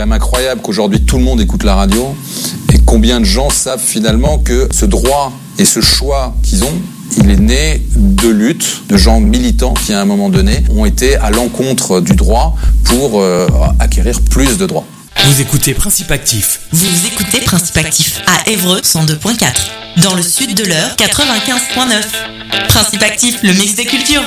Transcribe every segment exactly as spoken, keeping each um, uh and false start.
quand même incroyable qu'aujourd'hui tout le monde écoute la radio et combien de gens savent finalement que ce droit et ce choix qu'ils ont, il est né de luttes, de gens militants qui à un moment donné ont été à l'encontre du droit pour euh, acquérir plus de droits. Vous écoutez Principe Actif. Vous écoutez Principe Actif à Évreux cent deux virgule quatre. Dans le sud de l'Eure, quatre-vingt-quinze virgule neuf. Principe Actif, le mix des cultures.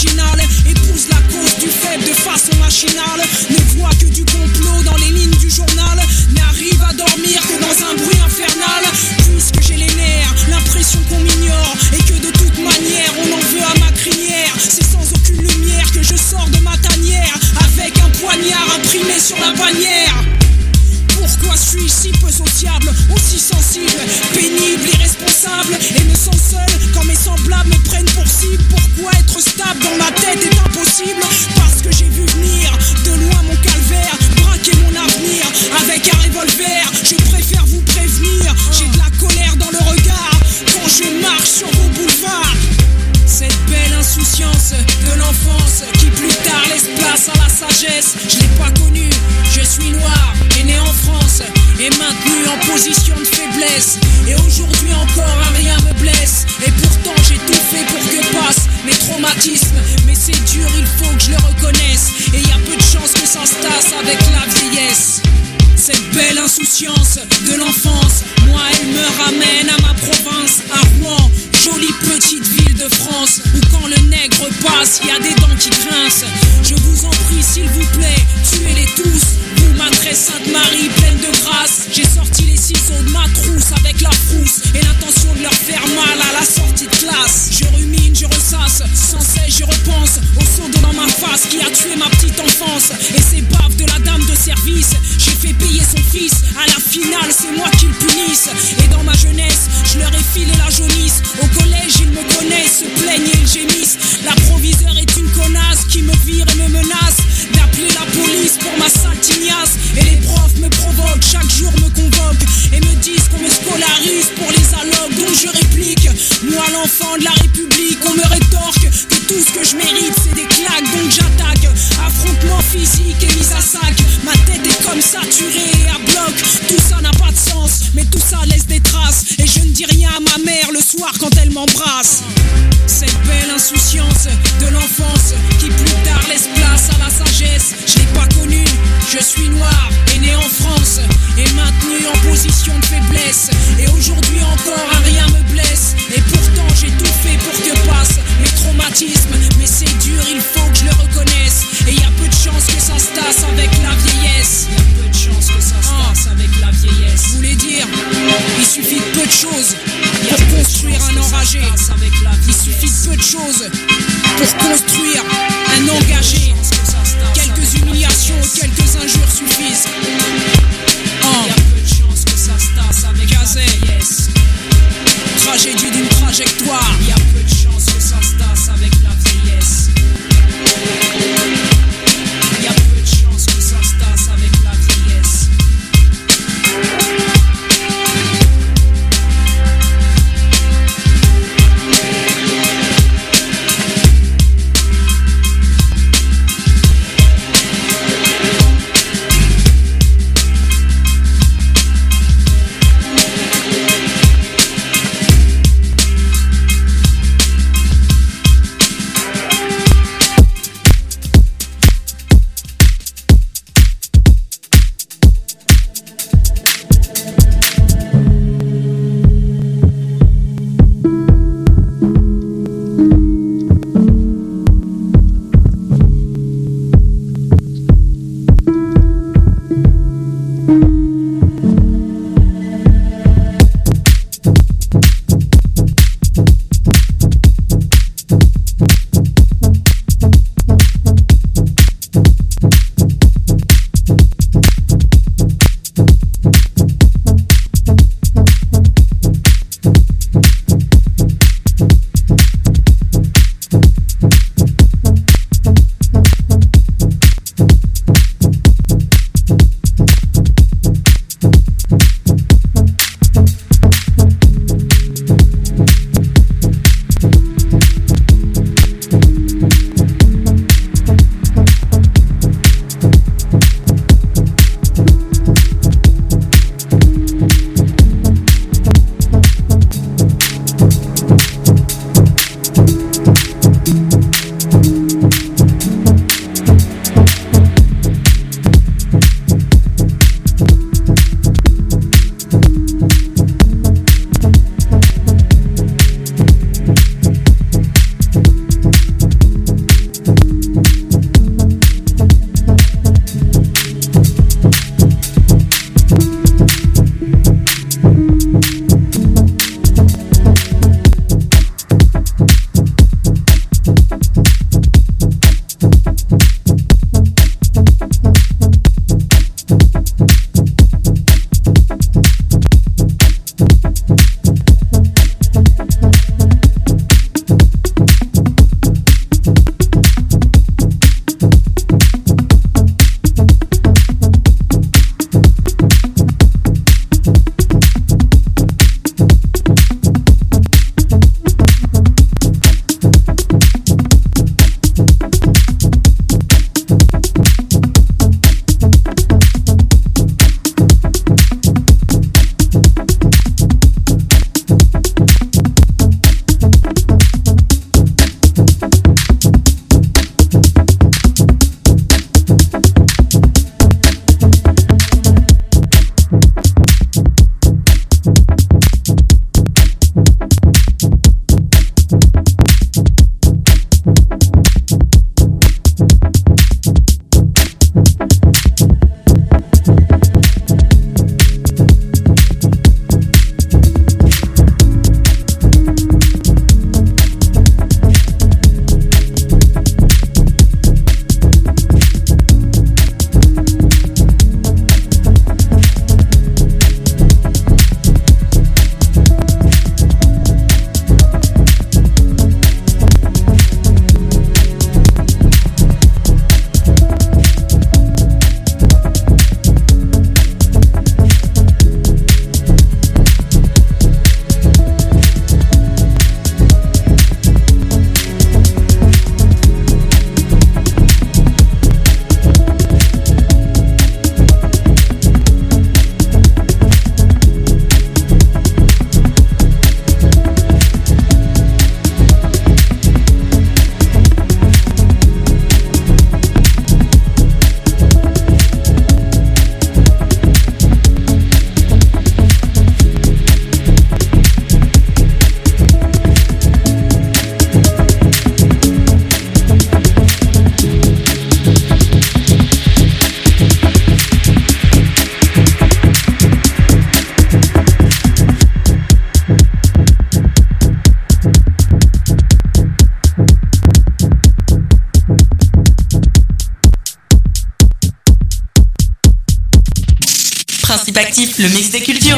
Épouse la cause du faible de façon machinale, ne voit que du complot dans les lignes du journal. imprimé sur la bannière. Pourquoi suis-je si peu sociable, aussi sensible, pénible, irresponsable, et me sens seul quand mes semblables me prennent pour cible? Pourquoi être stable dans ma tête est impossible? Parce que j'ai vu venir de loin mon calvaire, braquer mon avenir avec un revolver. Je préfère vous prévenir, j'ai de la colère dans le regard quand je marche sur vos boulevards. Cette belle insouciance de l'enfance qui plus tard laisse place à la sagesse, je l'ai pas connue, je suis noir et né en France et maintenu en position de faiblesse. Et aujourd'hui encore un rien me blesse, et pourtant j'ai tout fait pour que passent mes traumatismes. Mais c'est dur, il faut que je le reconnaisse, et y a peu de chance que ça se tasse avec la vieillesse. Cette belle insouciance de l'enfance, moi elle me ramène à ma province, à Rouen, jolie petite ville de France, où quand le nègre passe, y a des dents qui grincent. Je vous en prie s'il vous plaît, tuez-les tous, vous madrez Sainte-Marie pleine de grâce. J'ai sorti les ciseaux de ma trousse avec la frousse et l'intention de leur faire mal à la sortie de classe. Je rumine, je ressasse, sans cesse je repense au seau d'eau dans ma face qui a tué ma petite enfance. Et ces baves de la dame de service, j'ai fait payer son fils, à la finale c'est moi qui le punisse. Et dans ma jeunesse, je leur ai filé la jaunisse. Au collège ils me connaissent, se plaignent et ils gémissent. La proviseure est une connasse qui me vire et me menace d'appeler la police pour ma sale tignasse. Et les profs me provoquent, chaque jour me convoquent et me disent qu'on me scolarise pour les allocs. Donc je réplique, moi l'enfant de la République, on me rétorque que tout ce que je mérite c'est des claques. Donc j'attaque, affrontement physique et mise à sac. Ma tête est comme saturée et à bloc. Tout ça n'a pas de sens, mais tout ça laisse des traces. Et je ne dis rien à ma mère le soir quand elle m'embrasse. Cette belle insouciance de l'enfance qui plus tard laisse place à la sagesse, je l'ai pas connue, je suis noir et né en France et maintenu en position de faiblesse. Et aujourd'hui encore un rien me blesse, et pourtant j'ai tout fait pour que passent mes traumatismes. Mais c'est dur, il faut que je le reconnaisse, et y a peu de chance que ça se tasse avec la vieillesse. Y a peu de chance que ça se tasse avec la vieillesse. Je voulais dire, il suffit de peu de choses pour construire un enragé. Il suffit de peu de choses pour construire un engagé. Quelques humiliations, quelques injures suffisent. Il y a peu de chance que ça se tasse avec Gazet. Tragédie d'une trajectoire. Il y a peu de chance que ça se tasse avec la vieillesse. Il y a peu de chance que ça se tasse avec la vieillesse. Principe Actif, le mix des cultures.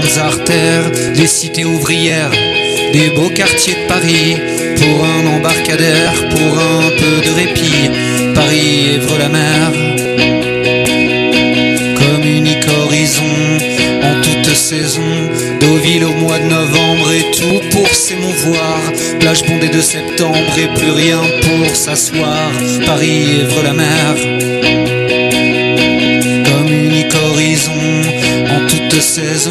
grandes artères, des cités ouvrières, des beaux quartiers de Paris, pour un embarcadère, pour un peu de répit, Paris, Évreux-la-Mer, comme unique horizon en toute saison, Deauville au mois de novembre et tout pour s'émouvoir, plage bondée de septembre et plus rien pour s'asseoir, Paris, Évreux-la-Mer, comme unique horizon en toute saison.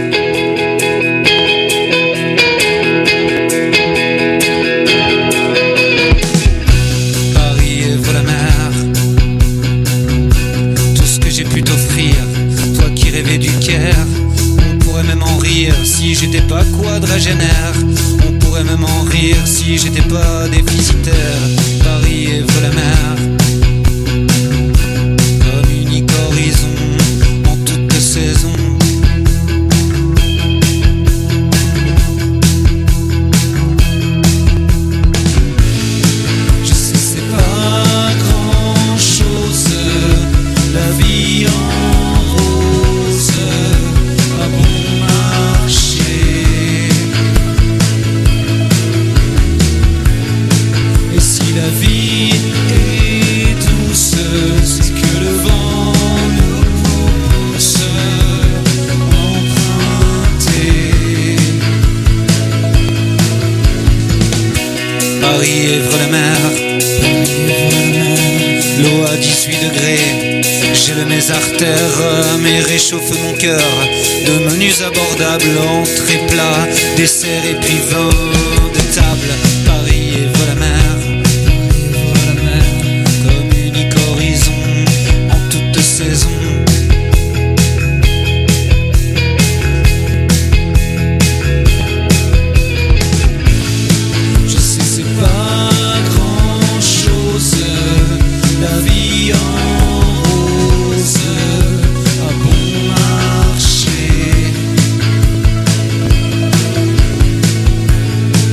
Si j'étais pas quadragénaire, on pourrait même en rire si j'étais pas déficitaire. Paris, Évreux-la-Mer, comme unique horizon en toute saison. Je sais c'est pas grand chose, la vie en rose, à bon la vie est douce, c'est que le vent nous pousse emprunter. Paris, Évreux-la-Mer, l'eau à dix-huit degrés, gèle mes artères, mais réchauffe mon cœur. De menus abordables, entrée plat, dessert et puis vin de table. Paris, Évreux-la-Mer, saison. Je sais c'est pas grand chose, la vie en rose, à bon marché.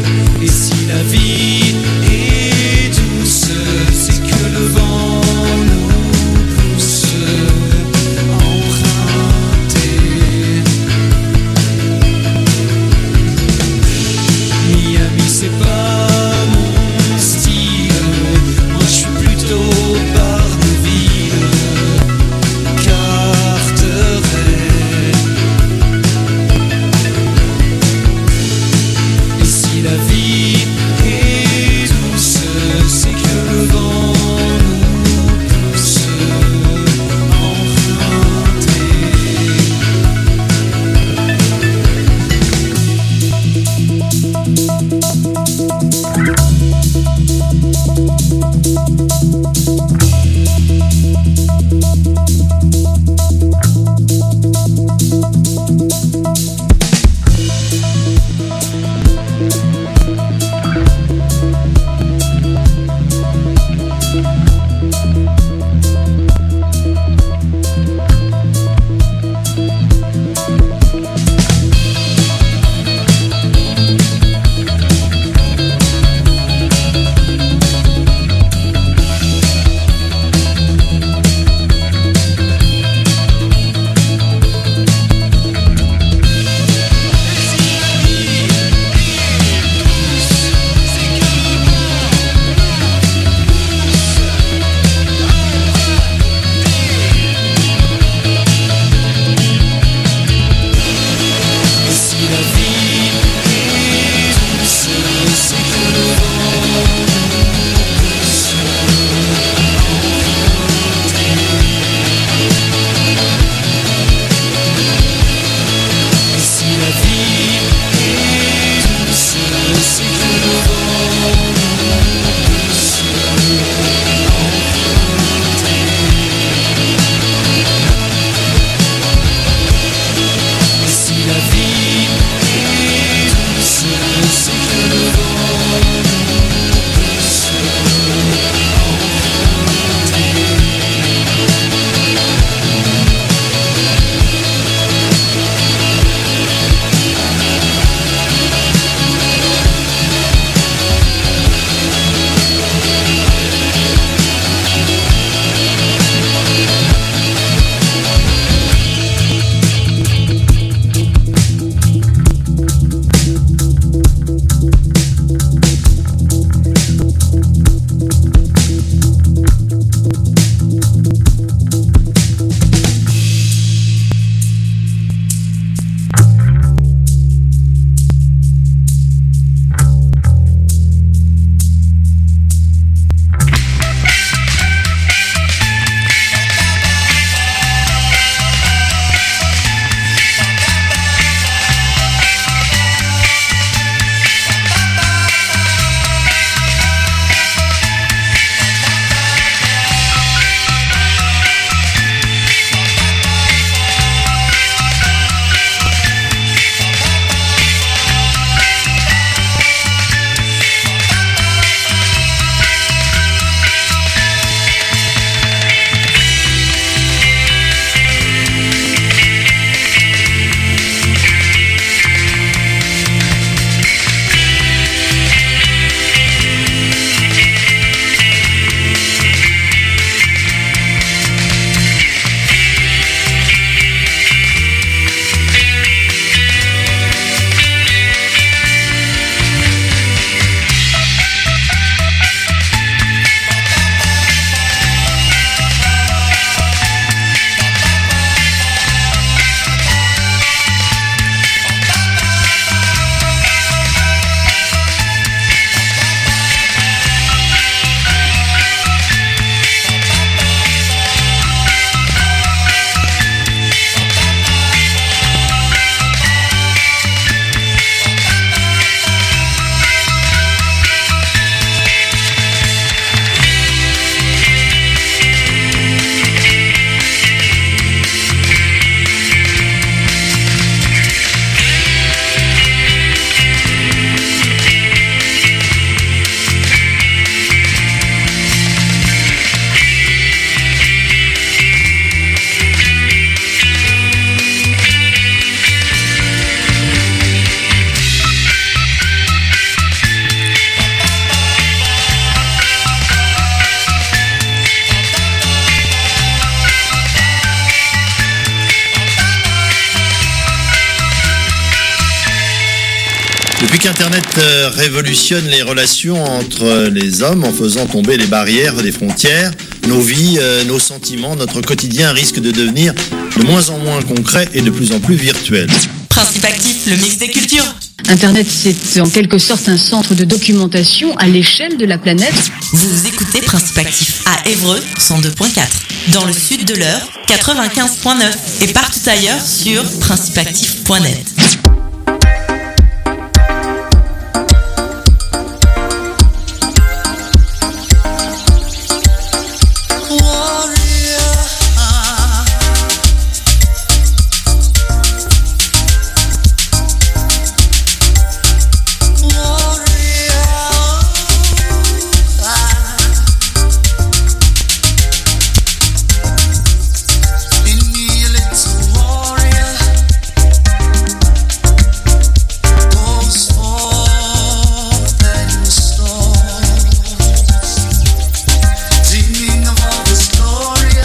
Depuis qu'Internet euh, révolutionne les relations entre les hommes en faisant tomber les barrières des frontières, nos vies, euh, nos sentiments, notre quotidien risque de devenir de moins en moins concret et de plus en plus virtuel. Principe Actif, le mix des cultures. Internet, c'est en quelque sorte un centre de documentation à l'échelle de la planète. Vous écoutez Principe Actif à Évreux, cent deux point quatre. Dans le sud de l'Eure, quatre-vingt-quinze point neuf. Et partout ailleurs sur principe actif point net.